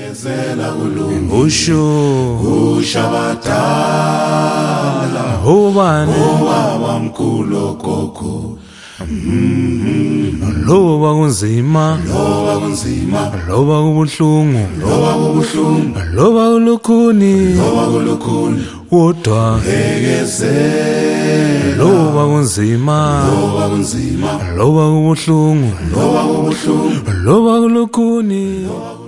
ushabadala Obani obaba mkhulu gogo loba kunzima loba kubuhlungu loba kulukhuni wodwa bekezela loba kunzima loba kubuhlungu loba kulukhuni